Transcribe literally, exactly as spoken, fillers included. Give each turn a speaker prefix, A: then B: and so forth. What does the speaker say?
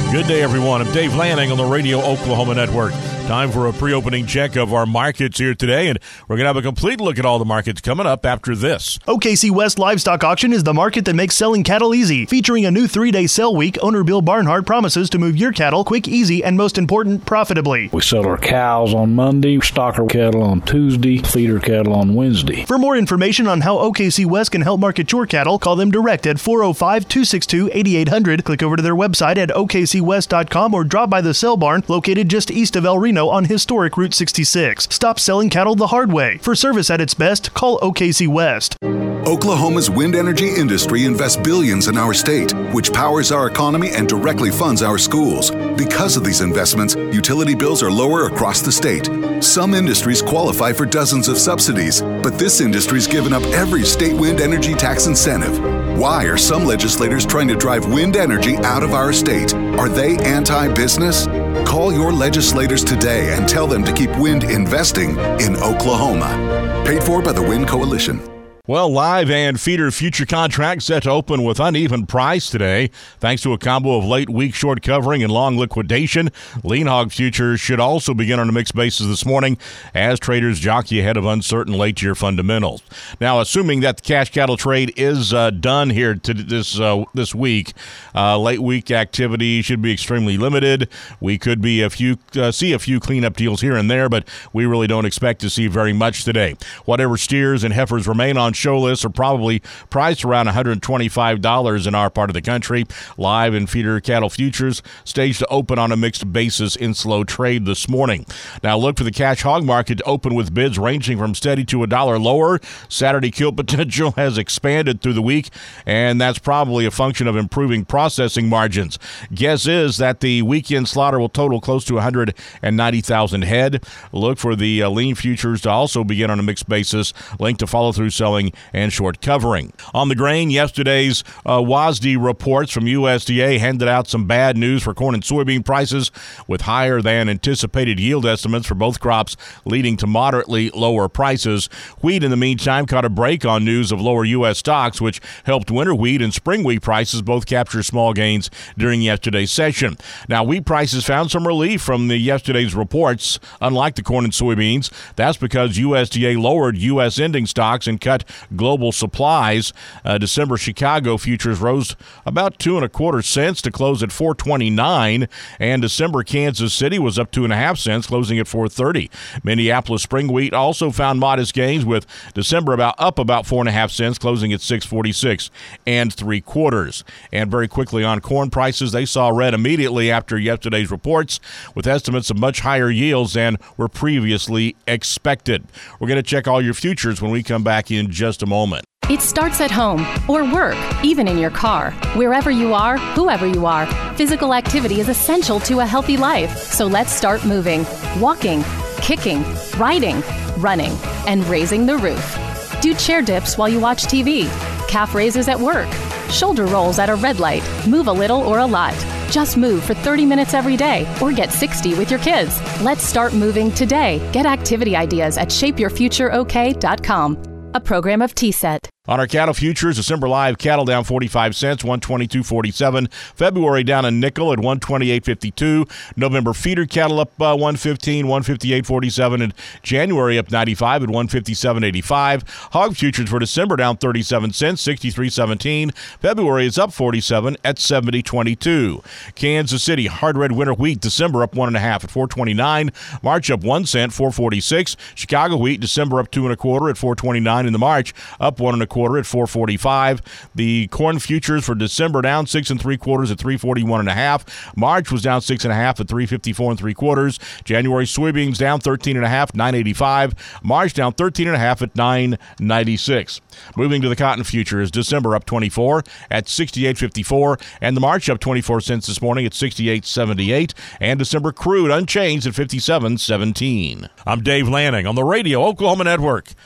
A: Good day, everyone. I'm Dave Lanning on the Radio Oklahoma Network. Time for a pre-opening check of our markets here today, and we're going to have a complete look at all the markets coming up after this.
B: O K C West Livestock Auction is the market that makes selling cattle easy. Featuring a new three-day sale week, owner Bill Barnhart promises to move your cattle quick, easy, and most important, profitably.
C: We sell our cows on Monday, stock our cattle on Tuesday, feed our cattle on Wednesday.
B: For more information on how O K C West can help market your cattle, call them direct at four oh five, two six two, eight eight hundred. Click over to their website at O K C west dot com or drop by the sale barn located just east of El Reno on historic Route sixty-six. Stop selling cattle the hard way. For service at its best, call O K C West.
D: Oklahoma's wind energy industry invests billions in our state, which powers our economy and directly funds our schools. Because of these investments, utility bills are lower across the state. Some industries qualify for dozens of subsidies, but this industry's given up every state wind energy tax incentive. Why are some legislators trying to drive wind energy out of our state? Are they anti-business? Call your legislators today and tell them to keep wind investing in Oklahoma. Paid for by the Wind Coalition.
A: Well, live and feeder future contracts set to open with uneven price today. Thanks to a combo of late week short covering and long liquidation, lean hog futures should also begin on a mixed basis this morning as traders jockey ahead of uncertain late year fundamentals. Now, assuming that the cash cattle trade is uh, done here to this uh, this week, uh, late week activity should be extremely limited. We could be a few uh, see a few cleanup deals here and there, but we really don't expect to see very much today. Whatever steers and heifers remain on show lists are probably priced around one hundred twenty-five dollars in our part of the country. Live and feeder cattle futures staged to open on a mixed basis in slow trade this morning. Now look for the cash hog market to open with bids ranging from steady to a dollar lower. Saturday kill potential has expanded through the week, and that's probably a function of improving processing margins. Guess is that the weekend slaughter will total close to one hundred ninety thousand head. Look for the uh, lean futures to also begin on a mixed basis, linked to follow-through selling and short covering. On the grain, yesterday's uh, W A S D reports from U S D A handed out some bad news for corn and soybean prices, with higher than anticipated yield estimates for both crops leading to moderately lower prices. Wheat, in the meantime, caught a break on news of lower U S stocks, which helped winter wheat and spring wheat prices both capture small gains during yesterday's session. Now, wheat prices found some relief from the yesterday's reports, unlike the corn and soybeans. That's because U S D A lowered U S ending stocks and cut global supplies. Uh, December Chicago futures rose about two and a quarter cents to close at four twenty-nine, and December Kansas City was up two and a half cents, closing at four thirty. Minneapolis spring wheat also found modest gains, with December about up about four and a half cents, closing at six forty-six and three quarters. And very quickly on corn prices, they saw red immediately after yesterday's reports, with estimates of much higher yields than were previously expected. We're going to check all your futures when we come back in just a moment.
E: It starts at home or work, even in your car. Wherever you are, whoever you are, physical activity is essential to a healthy life. So let's start moving, walking, kicking, riding, running, and raising the roof. Do chair dips while you watch T V, calf raises at work, shoulder rolls at a red light. Move a little or a lot. Just move for thirty minutes every day, or get sixty with your kids. Let's start moving today. Get activity ideas at shape your future o k dot com. A program of T S E T.
A: On our cattle futures, December live cattle down forty-five cents, one twenty-two forty-seven. February down a nickel at one twenty-eight fifty-two. November feeder cattle up uh, one fifteen, one fifty-eight forty-seven. And January up ninety-five at one fifty-seven eighty-five. Hog futures for December down thirty-seven cents, sixty-three seventeen. February is up forty-seven at seventy twenty-two. Kansas City hard red winter wheat December up one and a half at four twenty-nine. March up one cent, four forty-six. Chicago wheat December up two and a quarter at four twenty-nine. In the March up one and a quarter at four forty-five. The corn futures for December down six and three quarters at three forty-one and a half. March was down six and a half at three fifty-four and three quarters. January soybeans down thirteen and a half, nine eighty-five. March down thirteen and a half at nine ninety-six. Moving to the cotton futures, December up twenty-four at sixty-eight fifty-four, and the March up twenty-four cents this morning at sixty-eight seventy-eight, and December crude unchanged at fifty-seven seventeen. I'm Dave Lanning on the Radio Oklahoma Network.